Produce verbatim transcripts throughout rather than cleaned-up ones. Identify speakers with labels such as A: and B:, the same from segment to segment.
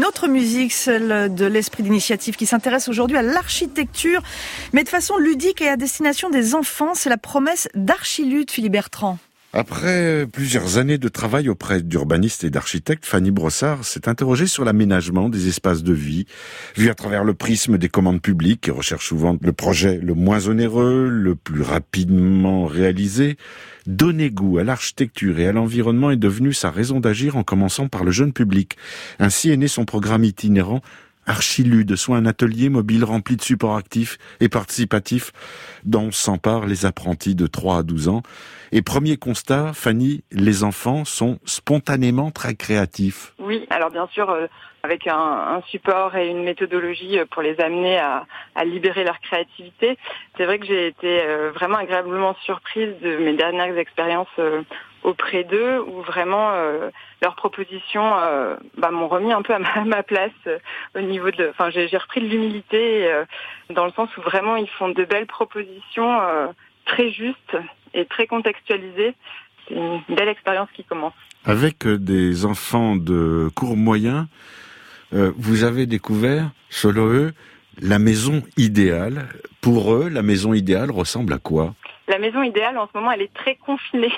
A: autre musique, celle de l'Esprit d'initiative, qui s'intéresse aujourd'hui à l'architecture, mais de façon ludique et à destination des enfants. C'est la promesse d'Archilude, Philippe Bertrand.
B: Après plusieurs années de travail auprès d'urbanistes et d'architectes, Fanny Brossard s'est interrogée sur l'aménagement des espaces de vie, vu à travers le prisme des commandes publiques, qui recherchent souvent le projet le moins onéreux, le plus rapidement réalisé. Donner goût à l'architecture et à l'environnement est devenu sa raison d'agir, en commençant par le jeune public. Ainsi est né son programme itinérant Archilude, soit un atelier mobile rempli de supports actifs et participatifs dont s'emparent les apprentis de trois à douze ans. Et premier constat, Fanny, les enfants sont spontanément très créatifs.
C: Oui, alors bien sûr, euh, avec un, un support et une méthodologie pour les amener à, à libérer leur créativité. C'est vrai que j'ai été euh, vraiment agréablement surprise de mes dernières expériences euh, auprès d'eux, où vraiment euh, leurs propositions euh, bah, m'ont remis un peu à ma, à ma place euh, au niveau de. Enfin, j'ai, j'ai repris de l'humilité euh, dans le sens où vraiment ils font de belles propositions euh, très justes et très contextualisées. C'est une belle expérience qui commence.
B: Avec des enfants de cours moyen, euh, vous avez découvert, selon eux, la maison idéale. Pour eux, la maison idéale ressemble à quoi ?
C: La maison idéale, en ce moment, elle est très confinée.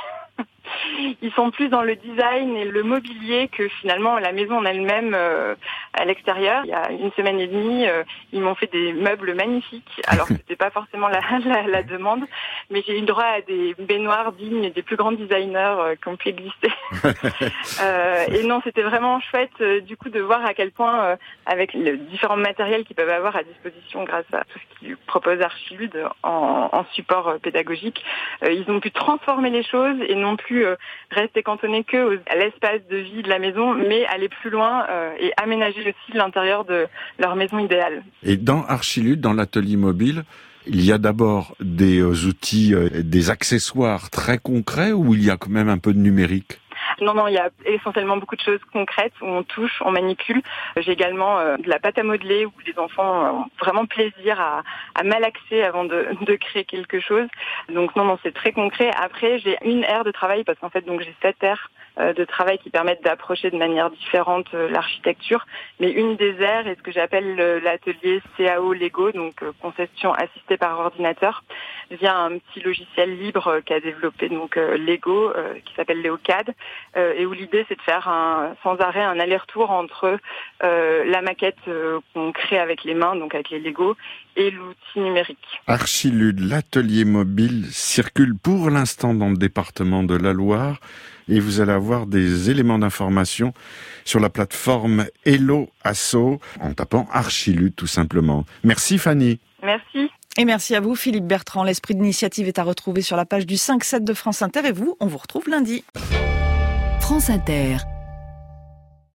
C: Ils sont plus dans le design et le mobilier que finalement la maison en elle-même euh, à l'extérieur. Il y a une semaine et demie, euh, ils m'ont fait des meubles magnifiques, alors que c'était pas forcément la, la, la demande, mais j'ai eu droit à des baignoires dignes des plus grands designers euh, qui ont pu exister. euh, et non, c'était vraiment chouette euh, du coup de voir à quel point, euh, avec les différents matériels qu'ils peuvent avoir à disposition grâce à tout ce qu'ils proposent Archilude en, en support euh, pédagogique, euh, ils ont pu transformer les choses et non plus euh, rester cantonnés que à l'espace de vie de la maison, mais aller plus loin euh, et aménager aussi l'intérieur de leur maison idéale.
B: Et dans Archilude, dans l'atelier mobile, il y a d'abord des euh, outils, euh, des accessoires très concrets, ou il y a quand même un peu de numérique ?
C: Non, non, il y a essentiellement beaucoup de choses concrètes où on touche, on manipule. J'ai également euh, de la pâte à modeler où les enfants ont vraiment plaisir à, à malaxer avant de, de créer quelque chose. Donc non, non, c'est très concret. Après, j'ai une aire de travail parce qu'en fait, donc j'ai sept aires euh, de travail qui permettent d'approcher de manière différente euh, l'architecture. Mais une des aires est ce que j'appelle euh, l'atelier C A O Lego, donc euh, conception assistée par ordinateur, via un petit logiciel libre euh, qu'a développé donc euh, Lego, euh, qui s'appelle LeoCAD. Euh, et où l'idée c'est de faire un, sans arrêt un aller-retour entre euh, la maquette euh, qu'on crée avec les mains, donc avec les Lego, et l'outil numérique.
B: Archilude, l'atelier mobile, circule pour l'instant dans le département de la Loire, et vous allez avoir des éléments d'information sur la plateforme Hello Asso en tapant Archilude tout simplement. Merci Fanny.
C: Merci.
A: Et merci à vous Philippe Bertrand. L'Esprit d'initiative est à retrouver sur la page du cinq sept de France Inter, et vous, on vous retrouve lundi.
D: France Inter.